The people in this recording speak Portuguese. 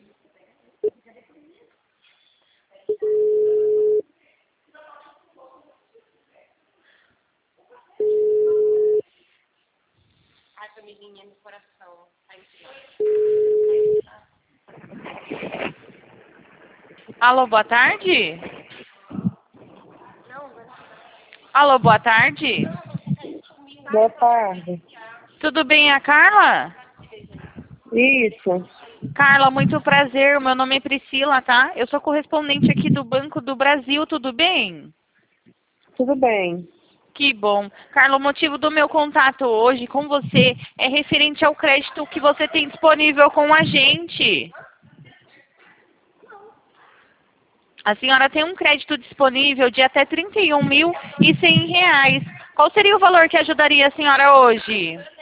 Ai, família no coração. Alô, boa tarde? Alô, boa tarde? Boa tarde. Tudo bem, a Carla? Isso, Carla, muito prazer. O meu nome é Priscila, tá? Eu sou correspondente aqui do Banco do Brasil, tudo bem? tudo bem. Que bom. Carla, o motivo do meu contato hoje com você é referente ao crédito que você tem disponível com a gente. A senhora tem um crédito disponível de até R$ 31.100. Qual seria o valor que ajudaria a senhora hoje?